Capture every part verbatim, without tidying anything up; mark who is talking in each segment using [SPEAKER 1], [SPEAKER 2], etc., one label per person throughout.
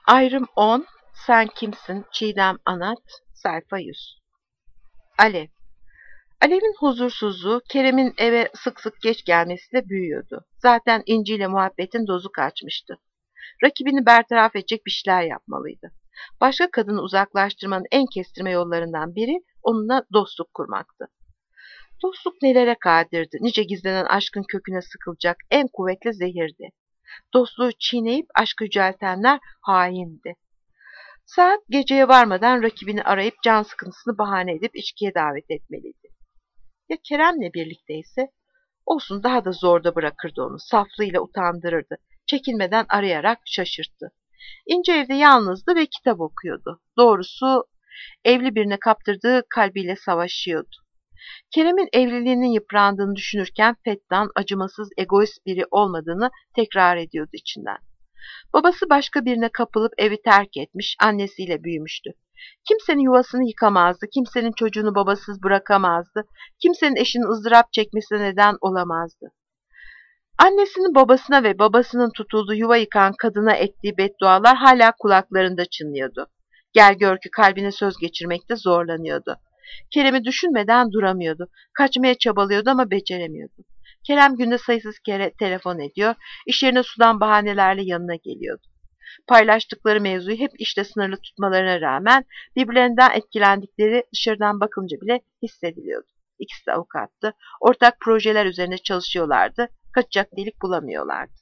[SPEAKER 1] Ayrım on. Sen kimsin? Çiğdem Anat. Sayfa yüz. Alev. Alev'in huzursuzluğu Kerem'in eve sık sık geç gelmesiyle büyüyordu. Zaten İnci ile muhabbetin dozu kaçmıştı. Rakibini bertaraf edecek bir şeyler yapmalıydı. Başka kadını uzaklaştırmanın en kestirme yollarından biri onunla dostluk kurmaktı. Dostluk nelere kadirdi, nice gizlenen aşkın köküne sıkılacak en kuvvetli zehirdi. Dostluğu çiğneyip aşkı yüceltenler haindi. Saat geceye varmadan rakibini arayıp can sıkıntısını bahane edip içkiye davet etmeliydi. Ya Kerem'le birlikteyse? Olsun, daha da zorda bırakırdı onu, saflığıyla utandırırdı. Çekinmeden arayarak şaşırttı. İnce evde yalnızdı ve kitap okuyordu. Doğrusu evli birine kaptırdığı kalbiyle savaşıyordu. Kerem'in evliliğinin yıprandığını düşünürken fettan, acımasız, egoist biri olmadığını tekrar ediyordu içinden. Babası başka birine kapılıp evi terk etmiş, annesiyle büyümüştü. Kimsenin yuvasını yıkamazdı, kimsenin çocuğunu babasız bırakamazdı, kimsenin eşinin ızdırap çekmesine neden olamazdı. Annesinin babasına ve babasının tutulduğu yuva yıkan kadına ettiği beddualar hala kulaklarında çınlıyordu. Gel gör ki kalbine söz geçirmekte zorlanıyordu. Kerem'i düşünmeden duramıyordu. Kaçmaya çabalıyordu ama beceremiyordu. Kerem günde sayısız kere telefon ediyor, iş yerine sudan bahanelerle yanına geliyordu. Paylaştıkları mevzuyu hep işte sınırlı tutmalarına rağmen birbirlerinden etkilendikleri dışarıdan bakınca bile hissediliyordu. İkisi de avukattı. Ortak projeler üzerine çalışıyorlardı. Kaçacak delik bulamıyorlardı.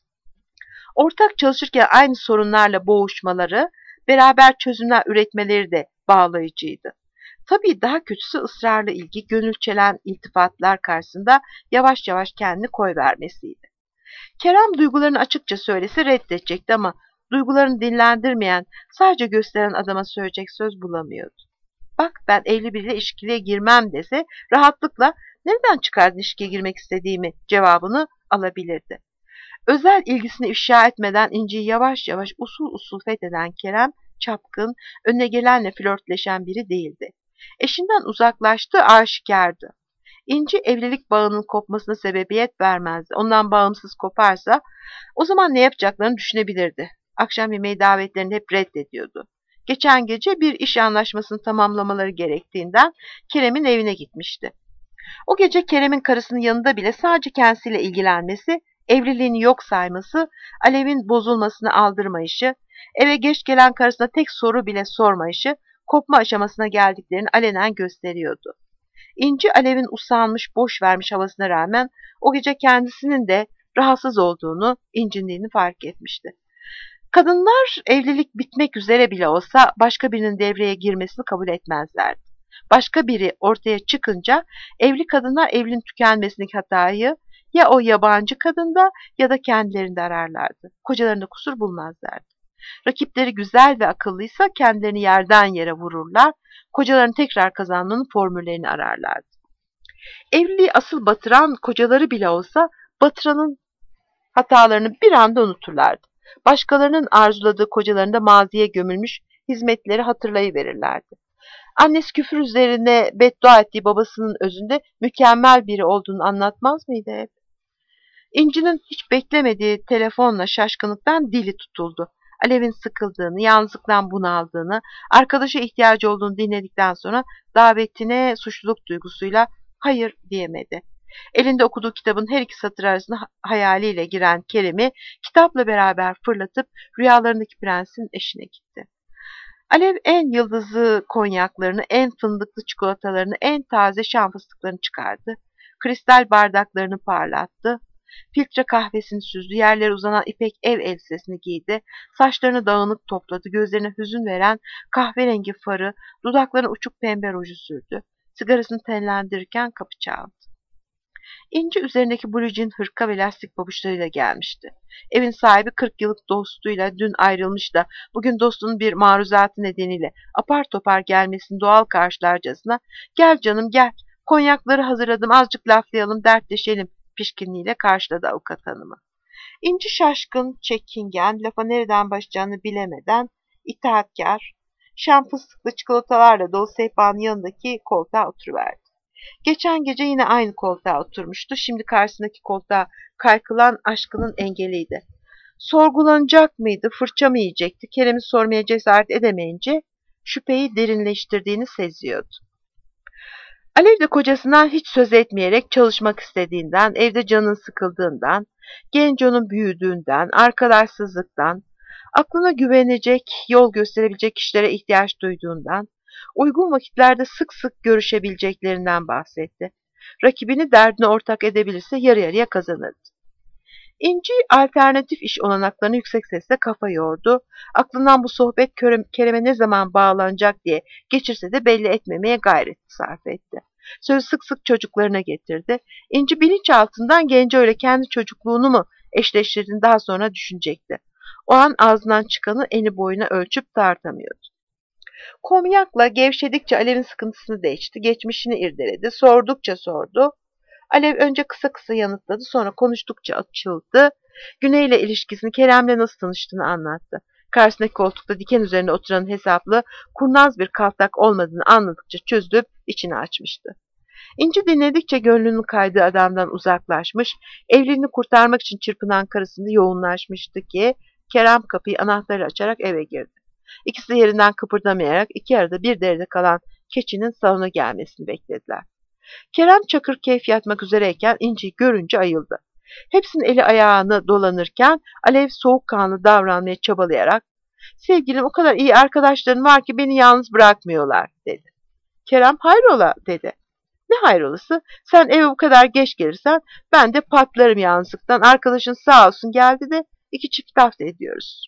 [SPEAKER 1] Ortak çalışırken aynı sorunlarla boğuşmaları, beraber çözümler üretmeleri de bağlayıcıydı. Tabii daha kötüsü ısrarlı ilgi, gönül çelen iltifatlar karşısında yavaş yavaş kendini koyvermesiydi. Kerem duygularını açıkça söylese reddedecekti ama duygularını dinlendirmeyen, sadece gösteren adama söyleyecek söz bulamıyordu. Bak, ben evli biriyle ilişkiye girmem dese rahatlıkla nereden çıkardın ilişkiye girmek istediğimi cevabını alabilirdi. Özel ilgisini ifşa etmeden İnci'yi yavaş yavaş usul usul fetheden Kerem çapkın, önüne gelenle flörtleşen biri değildi. Eşinden uzaklaştığı aşikardı. İnci evlilik bağının kopmasına sebebiyet vermezdi. Ondan bağımsız koparsa o zaman ne yapacaklarını düşünebilirdi. Akşam yemeği davetlerini hep reddediyordu. Geçen gece bir iş anlaşmasını tamamlamaları gerektiğinden Kerem'in evine gitmişti. O gece Kerem'in karısının yanında bile sadece kendisiyle ilgilenmesi, evliliğini yok sayması, Alev'in bozulmasını aldırmayışı, eve geç gelen karısına tek soru bile sormayışı, kopma aşamasına geldiklerini alenen gösteriyordu. İnci Alev'in usanmış, boş vermiş havasına rağmen o gece kendisinin de rahatsız olduğunu, incindiğini fark etmişti. Kadınlar evlilik bitmek üzere bile olsa başka birinin devreye girmesini kabul etmezlerdi. Başka biri ortaya çıkınca evli kadınlar evliliğin tükenmesindeki hatayı ya o yabancı kadında ya da kendilerinde ararlardı. Kocalarında kusur bulmazlardı. Rakipleri güzel ve akıllıysa kendilerini yerden yere vururlar, kocalarını tekrar kazanmanın formüllerini ararlardı. Evliliği asıl batıran kocaları bile olsa batıranın hatalarını bir anda unuturlardı. Başkalarının arzuladığı kocalarında maziye gömülmüş hizmetleri hatırlayıverirlerdi. Annesi küfür üzerine beddua ettiği babasının özünde mükemmel biri olduğunu anlatmaz mıydı hep? İnci'nin hiç beklemediği telefonla şaşkınlıktan dili tutuldu. Alev'in sıkıldığını, yalnızlıktan bunaldığını, arkadaşa ihtiyacı olduğunu dinledikten sonra davetine suçluluk duygusuyla hayır diyemedi. Elinde okuduğu kitabın her iki satır arasında hayaliyle giren Kerem'i kitapla beraber fırlatıp rüyalarındaki prensin eşine gitti. Alev en yıldızlı konyaklarını, en fındıklı çikolatalarını, en taze şan fıstıklarını çıkardı. Kristal bardaklarını parlattı. Filtre kahvesini süzdü, yerlere uzanan ipek ev elbisesini giydi, saçlarını dağınık topladı, gözlerine hüzün veren kahverengi farı, dudaklarına uçuk pembe ruju sürdü. Sigarasını tellendirirken kapı çaldı. İnci üzerindeki blue jean hırka ve lastik pabuçlarıyla gelmişti. Evin sahibi kırk yıllık dostuyla dün ayrılmış da bugün dostunun bir maruzatı nedeniyle apar topar gelmesini doğal karşılarcasına "Gel canım gel, konyakları hazırladım, azıcık laflayalım, dertleşelim" pişkinliğiyle karşıladı avukat hanımı. İnci şaşkın, çekingen, lafa nereden başlayacağını bilemeden itaatkar, şan fıstıklı çikolatalarla dolu sehpanın yanındaki koltuğa oturuverdi. Geçen gece yine aynı koltuğa oturmuştu. Şimdi karşısındaki koltuğa kaykılan aşkının engeliydi. Sorgulanacak mıydı, fırça mı yiyecekti? Kerem'i sormaya cesaret edemeyince şüpheyi derinleştirdiğini seziyordu. Alev de kocasından hiç söz etmeyerek çalışmak istediğinden, evde canın sıkıldığından, Genco'nun büyüdüğünden, arkadaşsızlıktan, aklına güvenecek, yol gösterebilecek kişilere ihtiyaç duyduğundan, uygun vakitlerde sık sık görüşebileceklerinden bahsetti. Rakibini derdine ortak edebilirse yarı yarıya kazanırdı. İnci alternatif iş olanaklarını yüksek sesle kafa yordu. Aklından bu sohbet Kerem'e ne zaman bağlanacak diye geçirse de belli etmemeye gayret sarf etti. Sözü sık sık çocuklarına getirdi. İnci bilinçaltından Genco ile kendi çocukluğunu mu eşleştirdiğini daha sonra düşünecekti. O an ağzından çıkanı eni boyuna ölçüp tartamıyordu. Komyakla gevşedikçe Alev'in sıkıntısını değişti. Geçmişini irdeledi. Sordukça sordu. Alev önce kısa kısa yanıtladı, sonra konuştukça açıldı. Güney ile ilişkisini, Kerem'le nasıl tanıştığını anlattı. Karşısındaki koltukta diken üzerine oturan hesaplı, kurnaz bir kaltak olmadığını anladıkça çözülüp içini açmıştı. İnci dinledikçe gönlünün kaydığı adamdan uzaklaşmış, evliliğini kurtarmak için çırpınan karısında yoğunlaşmıştı ki Kerem kapıyı anahtarı açarak eve girdi. İkisi de yerinden kıpırdamayarak iki arada bir derede kalan keçinin salona gelmesini beklediler. Kerem çakır keyif yatmak üzereyken İnci'yi görünce ayıldı. Hepsinin eli ayağını dolanırken Alev soğukkanlı davranmaya çabalayarak "Sevgilim, o kadar iyi arkadaşların var ki beni yalnız bırakmıyorlar," dedi. Kerem "Hayrola?" dedi. "Ne hayrolası? Sen eve bu kadar geç gelirsen ben de patlarım yalnızlıktan. Arkadaşın sağ olsun geldi de iki çift laf ediyoruz."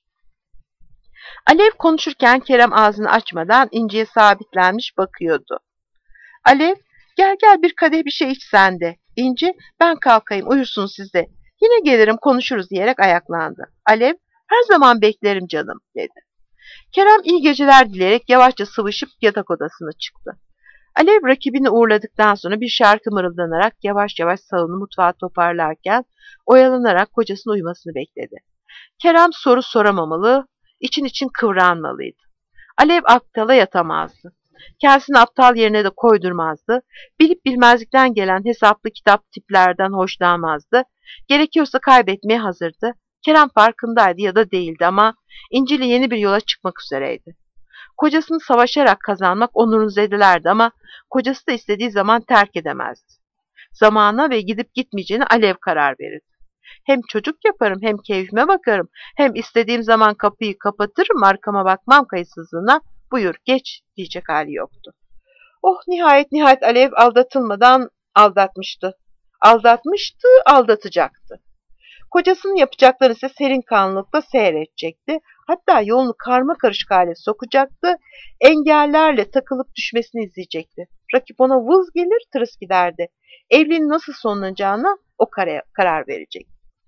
[SPEAKER 1] Alev konuşurken Kerem ağzını açmadan İnci'ye sabitlenmiş bakıyordu. Alev, "Gel gel bir kadeh bir şey iç sen de." İnci, "Ben kalkayım, uyursun siz de. Yine gelirim, konuşuruz," diyerek ayaklandı. Alev, "Her zaman beklerim canım," dedi. Kerem iyi geceler dileyerek yavaşça sıvışıp yatak odasına çıktı. Alev rakibini uğurladıktan sonra bir şarkı mırıldanarak yavaş yavaş salonu mutfağa toparlarken oyalanarak kocasının uyumasını bekledi. Kerem soru soramamalı, için için kıvranmalıydı. Alev aptala yatamazdı. Kendisini aptal yerine de koydurmazdı. Bilip bilmezlikten gelen hesaplı kitap tiplerden hoşlanmazdı. Gerekiyorsa kaybetmeye hazırdı. Kerem farkındaydı ya da değildi ama İnci ile yeni bir yola çıkmak üzereydi. Kocasını savaşarak kazanmak onurunu zedelerdi ama kocası da istediği zaman terk edemezdi. Zamana ve gidip gitmeyeceğine Alev karar verirdi. Hem çocuk yaparım, hem keyfime bakarım, hem istediğim zaman kapıyı kapatırım, arkama bakmam kayıtsızlığına, buyur geç diyecek hali yoktu. Oh, nihayet nihayet Alev aldatılmadan aldatmıştı. Aldatmıştı, aldatacaktı. Kocasının yapacaklarını ise serin kanlılıkla seyredecekti. Hatta yolunu karma karışık hale sokacaktı. Engellerle takılıp düşmesini izleyecekti. Rakip ona vız gelir, tırıs giderdi. Evliliğin nasıl sonlanacağına o karar verecek.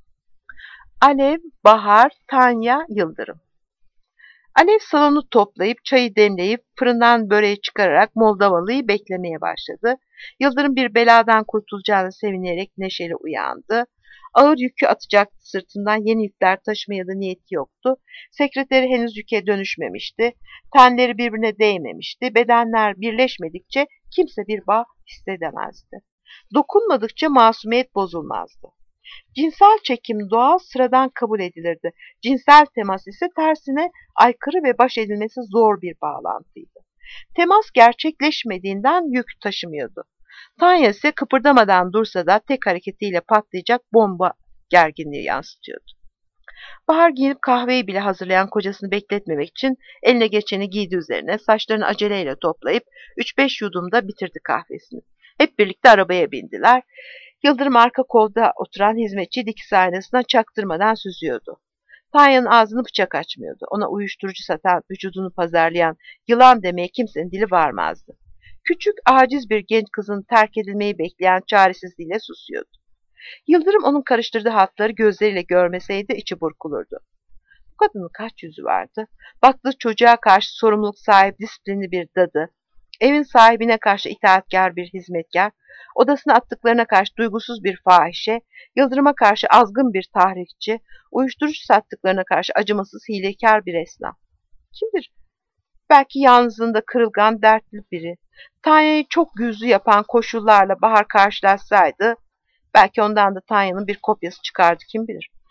[SPEAKER 1] Alev, Bahar, Tanya, Yıldırım. Alev salonu toplayıp, çayı demleyip, fırından böreği çıkararak Moldovalı'yı beklemeye başladı. Yıldırım bir beladan kurtulacağını sevinerek neşeli uyandı. Ağır yükü atacaktı sırtından, yeni yükler taşımaya da niyeti yoktu. Sekreteri henüz yüke dönüşmemişti. Tenleri birbirine değmemişti. Bedenler birleşmedikçe kimse bir bağ hissedemezdi. Dokunmadıkça masumiyet bozulmazdı. Cinsel çekim doğal, sıradan kabul edilirdi. Cinsel temas ise tersine aykırı ve baş edilmesi zor bir bağlantıydı. Temas gerçekleşmediğinden yük taşımıyordu. Tanya ise kıpırdamadan dursa da tek hareketiyle patlayacak bomba gerginliği yansıtıyordu. Bahar giyinip kahveyi bile hazırlayan kocasını bekletmemek için eline geçeni giydi üzerine, saçlarını aceleyle toplayıp üç beş yudumda bitirdi kahvesini. Hep birlikte arabaya bindiler. Yıldırım arka kolda oturan hizmetçi dikiz aynasına çaktırmadan süzüyordu. Tanya'nın ağzını bıçak açmıyordu. Ona uyuşturucu satan, vücudunu pazarlayan yılan demeye kimsenin dili varmazdı. Küçük, aciz bir genç kızın terk edilmeyi bekleyen çaresizliğiyle susuyordu. Yıldırım onun karıştırdığı hatları gözleriyle görmeseydi içi burkulurdu. Bu kadının kaç yüzü vardı? Baktığı çocuğa karşı sorumluluk sahibi, disiplinli bir dadı, evin sahibine karşı itaatkar bir hizmetkar, odasına attıklarına karşı duygusuz bir fahişe, Yıldırım'a karşı azgın bir tahrikçi, uyuşturucu sattıklarına karşı acımasız hilekar bir esnaf. Kimdir? Belki yalnızlığında kırılgan, dertli biri. Tanya'yı çok yüzlü yapan koşullarla Bahar karşılaşsaydı, belki ondan da Tanya'nın bir kopyası çıkardı, kim bilir.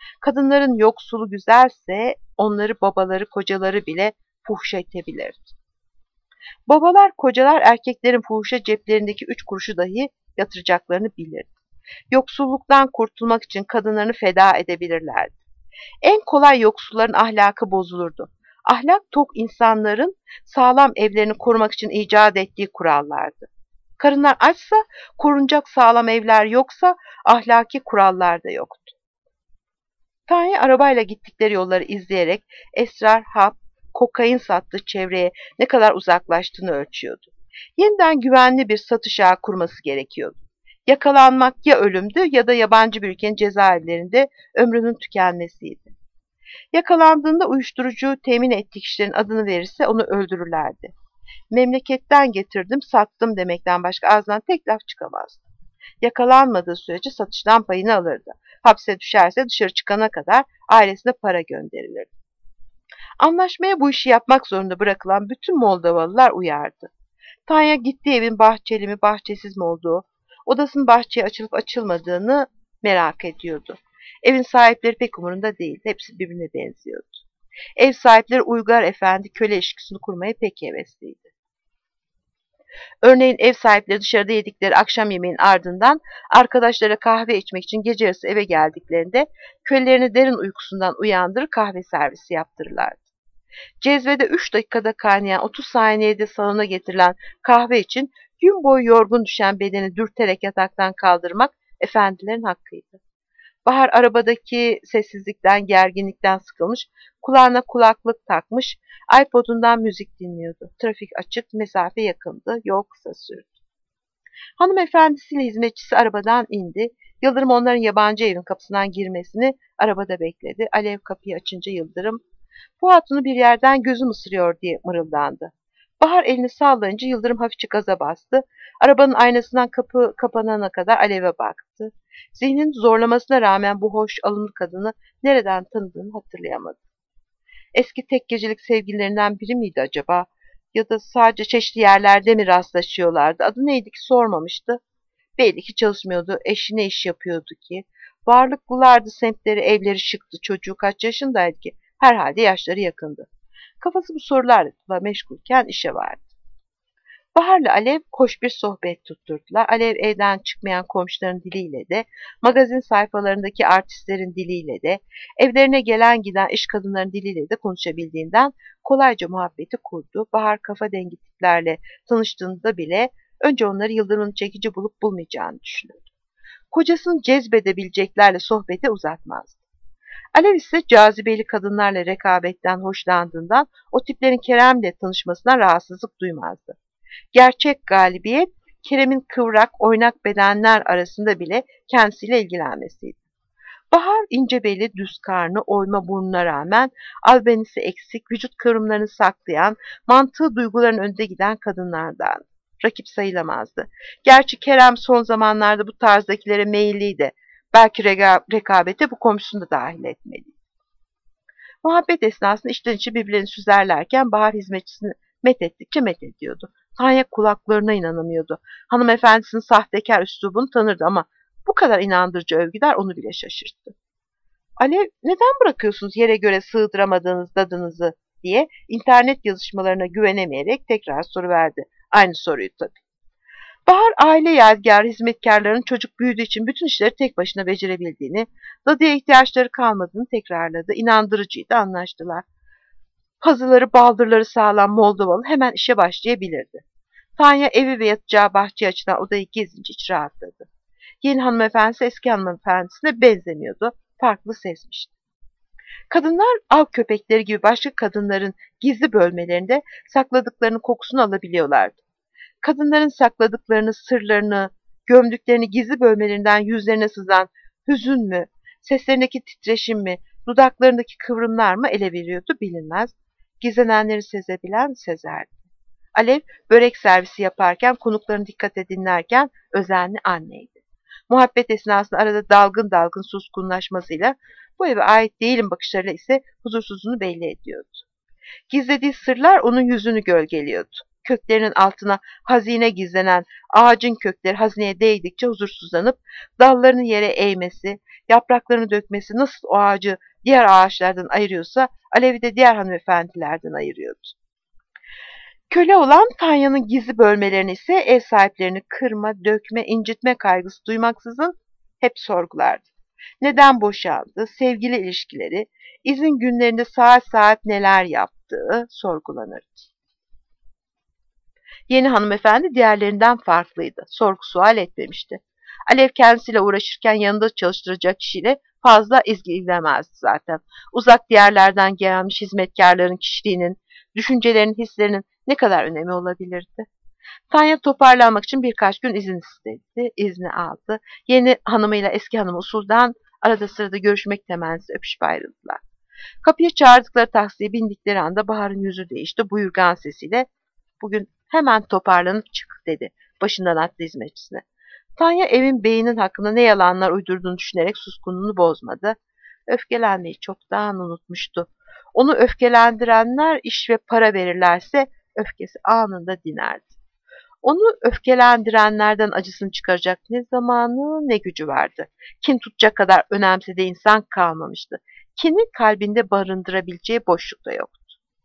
[SPEAKER 1] Kadınların yoksulu güzelse onları babaları, kocaları bile fuhş edebilirdi. Babalar, kocalar erkeklerin fuhuşa ceplerindeki üç kuruşu dahi yatıracaklarını bilirdi. Yoksulluktan kurtulmak için kadınlarını feda edebilirlerdi. En kolay yoksulların ahlakı bozulurdu. Ahlak tok insanların sağlam evlerini korumak için icat ettiği kurallardı. Karınlar açsa, korunacak sağlam evler yoksa ahlaki kurallar da yoktu. Tanya arabayla gittikleri yolları izleyerek esrar, hap, kokain sattığı çevreye ne kadar uzaklaştığını ölçüyordu. Yeniden güvenli bir satış ağı kurması gerekiyordu. Yakalanmak ya ölümdü ya da yabancı bir ülkenin cezaevlerinde ömrünün tükenmesiydi. Yakalandığında uyuşturucu temin ettiği kişilerin adını verirse onu öldürürlerdi. Memleketten getirdim, sattım demekten başka ağzından tek laf çıkamazdı. Yakalanmadığı sürece satıştan payını alırdı. Hapse düşerse dışarı çıkana kadar ailesine para gönderilirdi. Anlaşmaya bu işi yapmak zorunda bırakılan bütün Moldovalılar uyardı. Tanya gittiği evin bahçeli mi bahçesiz mi olduğu, odasının bahçeye açılıp açılmadığını merak ediyordu. Evin sahipleri pek umurunda değildi. Hepsi birbirine benziyordu. Ev sahipleri uygar efendi köle ilişkisini kurmaya pek hevesliydi. Örneğin ev sahipleri dışarıda yedikleri akşam yemeğin ardından arkadaşlara kahve içmek için gece yarısı eve geldiklerinde kölelerini derin uykusundan uyandırır kahve servisi yaptırırlardı. Cezvede üç dakikada kaynayan otuz saniyede salona getirilen kahve için gün boyu yorgun düşen bedeni dürterek yataktan kaldırmak efendilerin hakkıydı. Bahar arabadaki sessizlikten, gerginlikten sıkılmış, kulağına kulaklık takmış, iPod'undan müzik dinliyordu. Trafik açık, mesafe yakındı, yol kısa sürdü. Hanımefendisiyle hizmetçisi arabadan indi. Yıldırım onların yabancı evin kapısından girmesini arabada bekledi. Alev kapıyı açınca Yıldırım, "Bu hatunu bir yerden gözüm ısırıyor," diye mırıldandı. Bahar elini sallayınca Yıldırım hafifçe gaza bastı. Arabanın aynasından kapı kapanana kadar Alev'e baktı. Zihninin zorlamasına rağmen bu hoş, alımlı kadını nereden tanıdığını hatırlayamadı. Eski tek gecelik sevgililerinden biri miydi acaba? Ya da sadece çeşitli yerlerde mi rastlaşıyorlardı? Adı neydi ki sormamıştı. Belli ki çalışmıyordu. Eşi ne iş yapıyordu ki? Varlıklılardı, semtleri, evleri şıktı. Çocuğu kaç yaşındaydı ki? Herhalde yaşları yakındı. Kafası bu sorularla meşgulken işe vardı. Bahar'la Alev hoş bir sohbet tutturdular. Alev evden çıkmayan komşuların diliyle de, magazin sayfalarındaki artistlerin diliyle de, evlerine gelen giden iş kadınların diliyle de konuşabildiğinden kolayca muhabbeti kurdu. Bahar kafa dengi tiplerle tanıştığında bile önce onları Yıldırım'ın çekici bulup bulmayacağını düşünürdü. Kocasını cezbedebileceklerle sohbeti uzatmazdı. Alev ise cazibeli kadınlarla rekabetten hoşlandığından o tiplerin Kerem'le tanışmasına rahatsızlık duymazdı. Gerçek galibiyet, Kerem'in kıvrak, oynak bedenler arasında bile kendisiyle ilgilenmesiydi. Bahar ince belli, düz karnı, oyma burnuna rağmen albenisi eksik, vücut kıvrımlarını saklayan, mantığı duyguların önünde giden kadınlardan. Rakip sayılamazdı. Gerçi Kerem son zamanlarda bu tarzdakilere meyilliydi. Belki rega rekabete bu komşusunu da dahil etmeliydi. Muhabbet esnasında içten içe birbirlerini süzerlerken Bahar hizmetçisini met ettikçe met ediyordu. Tanya kulaklarına inanamıyordu. Hanımefendisinin sahtekar üslubunu tanırdı ama bu kadar inandırıcı övgüler onu bile şaşırttı. "Alev, neden bırakıyorsunuz yere göre sığdıramadığınız dadınızı?" diye internet yazışmalarına güvenemeyerek tekrar soruverdi. Aynı soruyu tabii. Bahar aile yadigarı hizmetkarlarının çocuk büyüdüğü için bütün işleri tek başına becerebildiğini, dadıya ihtiyaçları kalmadığını tekrarladı. İnandırıcıydı, anlaştılar. Pazıları, baldırları sağlam Moldovalı hemen işe başlayabilirdi. Tanya evi ve yatacağı bahçeye açılan odayı gezince iç rahatladı. Yeni hanımefendisi eski hanımefendisine benzemiyordu, farklı sezmişti. Kadınlar av köpekleri gibi başka kadınların gizli bölmelerinde sakladıklarının kokusunu alabiliyorlardı. Kadınların sakladıklarını, sırlarını, gömdüklerini gizli bölmelerinden yüzlerine sızan hüzün mü, seslerindeki titreşim mi, dudaklarındaki kıvrımlar mı ele veriyordu bilinmez. Gizlenenleri sezebilen sezerdi. Alev börek servisi yaparken, konuklarını dikkate dinlerken özenli anneydi. Muhabbet esnasında arada dalgın dalgın suskunlaşmasıyla bu eve ait değilim bakışlarıyla ise huzursuzluğunu belli ediyordu. Gizlediği sırlar onun yüzünü gölgeliyordu. köklerinin altına hazine gizlenen ağacın kökleri hazineye değdikçe huzursuzlanıp dallarını yere eğmesi, yapraklarını dökmesi nasıl o ağacı diğer ağaçlardan ayırıyorsa Alev'i de diğer hanımefendilerden ayırıyordu. Köle olan Tanya'nın gizli bölmelerini ise ev sahiplerini kırma, dökme, incitme kaygısı duymaksızın hep sorgulardı. Neden boşandı, sevgili ilişkileri, izin günlerinde saat saat neler yaptığı sorgulanırdı. Yeni hanımefendi diğerlerinden farklıydı. Sorgu sual etmemişti. Alev kendisiyle uğraşırken yanında çalıştıracak kişiyle fazla ilgilenemezdi zaten. Uzak diyarlardan gelmiş hizmetkarların kişiliğinin, düşüncelerinin, hislerinin ne kadar önemi olabilirdi? Tanya toparlanmak için birkaç gün izin istedi, izni aldı. Yeni hanımıyla eski hanım usulden arada sırada görüşmek temennisi öpüşüp ayrıldılar. Kapıya çağırdıkları taksiye bindikleri anda Bahar'ın yüzü değişti. Buyurgan sesiyle bugün hemen toparlanıp çık dedi başından attı hizmetçisine. Tanya evin beyinin hakkında ne yalanlar uydurduğunu düşünerek suskunluğunu bozmadı. Öfkelenmeyi çoktan unutmuştu. Onu öfkelendirenler iş ve para verirlerse öfkesi anında dinerdi. Onu öfkelendirenlerden acısını çıkaracak ne zamanı ne gücü vardı. Kin tutacak kadar önemsediği insan kalmamıştı. Kini kalbinde barındırabileceği boşluk da yoktu.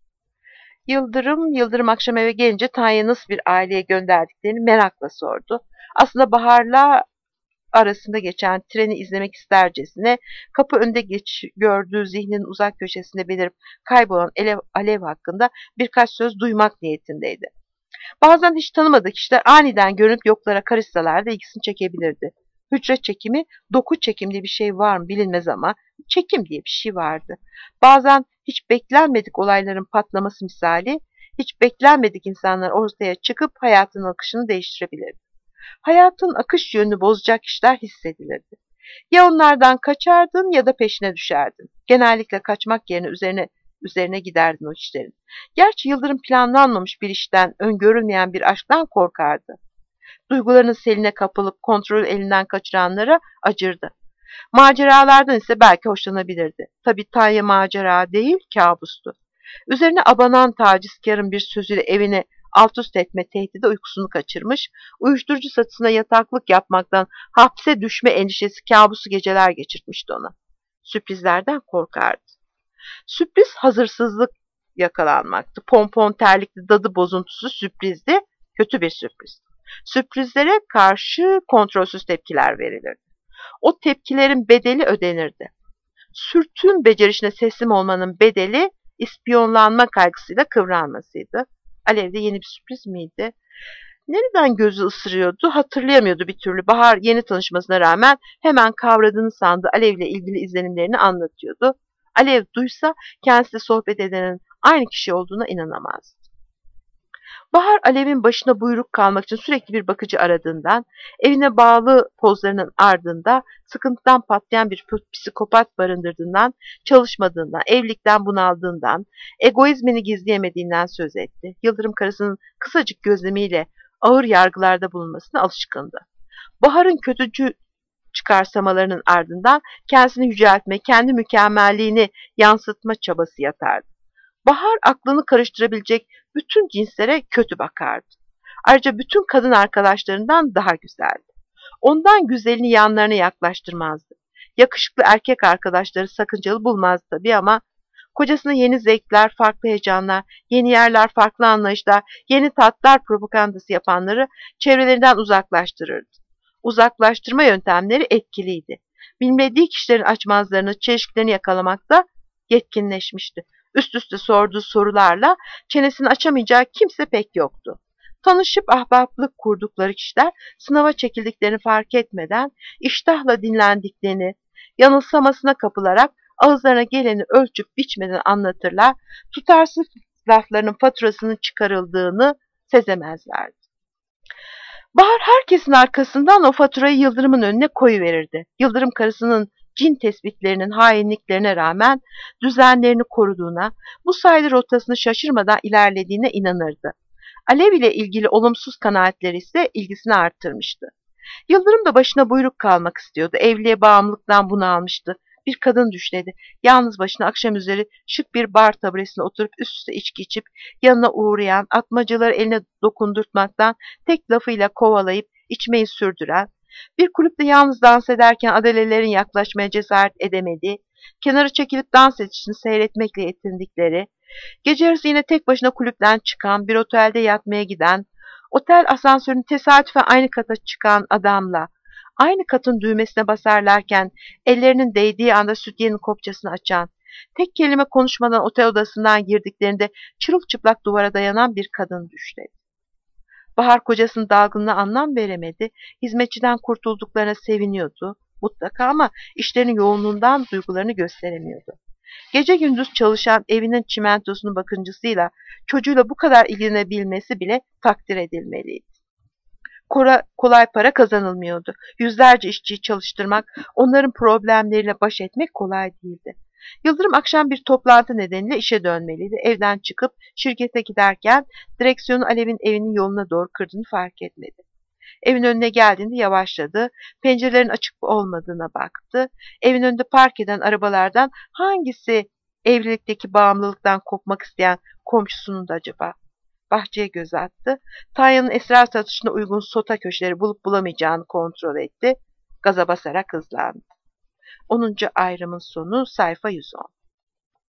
[SPEAKER 1] Yıldırım, Yıldırım akşam eve gelince Tanya'yı nasıl bir aileye gönderdiklerini merakla sordu. Aslında Bahar'la arasında geçen treni izlemek istercesine kapı önünde geç, gördüğü zihninin uzak köşesinde belirip kaybolan Alev, Alev hakkında birkaç söz duymak niyetindeydi. Bazen hiç tanımadığı kişiler aniden görünüp yoklara karışsalar da ilgisini çekebilirdi. Hücre çekimi, doku çekim diye bir şey var mı bilinmez ama çekim diye bir şey vardı. Bazen hiç beklenmedik olayların patlaması misali, hiç beklenmedik insanlar ortaya çıkıp hayatın akışını değiştirebilirdi. Hayatın akış yönünü bozacak işler hissedilirdi. Ya onlardan kaçardın ya da peşine düşerdin. Genellikle kaçmak yerine üzerine üzerine giderdin o işlerin. Gerçi Yıldırım planlanmamış bir işten, öngörülmeyen bir aşktan korkardı. Duygularının seline kapılıp kontrolü elinden kaçıranlara acırdı. Maceralardan ise belki hoşlanabilirdi. Tabii Tanya macera değil, kabustu. Üzerine abanan tacizkarın bir sözüyle evini alt üst etme tehdidi uykusunu kaçırmış, uyuşturucu satısına yataklık yapmaktan hapse düşme endişesi kabusu geceler geçirtmişti ona. Sürprizlerden korkardı. Sürpriz hazırsızlık yakalanmaktı. Pompon terlikli dadı bozuntusu sürprizdi, kötü bir sürpriz. Sürprizlere karşı kontrolsüz tepkiler verilirdi. O tepkilerin bedeli ödenirdi. Sürtün becerişine teslim olmanın bedeli ispiyonlanma kaygısıyla kıvranmasıydı. Alev'de yeni bir sürpriz miydi? Nereden gözü ısırıyordu hatırlayamıyordu bir türlü. Bahar yeni tanışmasına rağmen hemen kavradığını sandığı Alev'le ilgili izlenimlerini anlatıyordu. Alev duysa kendisiyle sohbet edenin aynı kişi olduğuna inanamazdı. Bahar Alev'in başına buyruk kalmak için sürekli bir bakıcı aradığından, evine bağlı pozlarının ardında sıkıntıdan patlayan bir psikopat barındırdığından, çalışmadığından, evlilikten bunaldığından, egoizmini gizleyemediğinden söz etti. Yıldırım karısının kısacık gözlemiyle ağır yargılarda bulunmasına alışkındı. Bahar'ın kötücü çıkarsamalarının ardından kendisini yüceltme, kendi mükemmelliğini yansıtma çabası yatardı. Bahar aklını karıştırabilecek bütün cinslere kötü bakardı. Ayrıca bütün kadın arkadaşlarından daha güzeldi. Ondan güzelini yanlarına yaklaştırmazdı. Yakışıklı erkek arkadaşları sakıncalı bulmazdı tabii ama kocasına yeni zevkler, farklı heyecanlar, yeni yerler, farklı anlayışlar, yeni tatlar propagandası yapanları çevrelerinden uzaklaştırırdı. Uzaklaştırma yöntemleri etkiliydi. Bilmediği kişilerin açmazlarını, çelişkilerini yakalamakta yetkinleşmişti. Üst üste sorduğu sorularla çenesini açamayacağı kimse pek yoktu. Tanışıp ahbaplık kurdukları kişiler sınava çekildiklerini fark etmeden iştahla dinlendiklerini, yanılsamasına kapılarak ağızlarına geleni ölçüp biçmeden anlatırlar, tutarsız laflarının faturasının çıkarıldığını sezemezlerdi. Bahar herkesin arkasından o faturayı Yıldırım'ın önüne koyuverirdi. Yıldırım karısının cin tespitlerinin hainliklerine rağmen düzenlerini koruduğuna, bu sayılı rotasını şaşırmadan ilerlediğine inanırdı. Alev ile ilgili olumsuz kanaatleri ise ilgisini arttırmıştı. Yıldırım da başına buyruk kalmak istiyordu. Evliliğe bağımlılıktan bunalmıştı. Bir kadın düşledi. Yalnız başına akşam üzeri şık bir bar taburesine oturup üst üste içki içip yanına uğrayan, atmacaları eline dokundurtmaktan tek lafıyla kovalayıp içmeyi sürdüren, bir kulüpte yalnız dans ederken adalelerin yaklaşmaya cesaret edemediği, kenara çekilip dans edişini seyretmekle yetindikleri, gece yarısı yine tek başına kulüpten çıkan, bir otelde yatmaya giden, otel asansörünün tesadüfen aynı kata çıkan adamla, aynı katın düğmesine basarlarken ellerinin değdiği anda sütyenin kopçasını açan, tek kelime konuşmadan otel odasından girdiklerinde çırılçıplak duvara dayanan bir kadın düşledi. Bahar kocasının dalgınlığına anlam veremedi, hizmetçiden kurtulduklarına seviniyordu mutlaka ama işlerinin yoğunluğundan duygularını gösteremiyordu. Gece gündüz çalışan evinin çimentosunun bakıncısıyla çocuğuyla bu kadar ilgilenebilmesi bile takdir edilmeliydi. Kora, kolay para kazanılmıyordu. Yüzlerce işçiyi çalıştırmak, onların problemleriyle baş etmek kolay değildi. Yıldırım akşam bir toplantı nedeniyle işe dönmeliydi. Evden çıkıp şirkete giderken direksiyonu Alev'in evinin yoluna doğru kırdığını fark etmedi. Evin önüne geldiğinde yavaşladı. Pencerelerin açık olmadığına baktı. Evin önünde park eden arabalardan hangisi evlilikteki bağımlılıktan kopmak isteyen komşusunun da acaba? Bahçeye göz attı. Tanya'nın esrar satışına uygun sota köşeleri bulup bulamayacağını kontrol etti. Gaza basarak hızlandı. onuncu ayrımın sonu sayfa yüz on.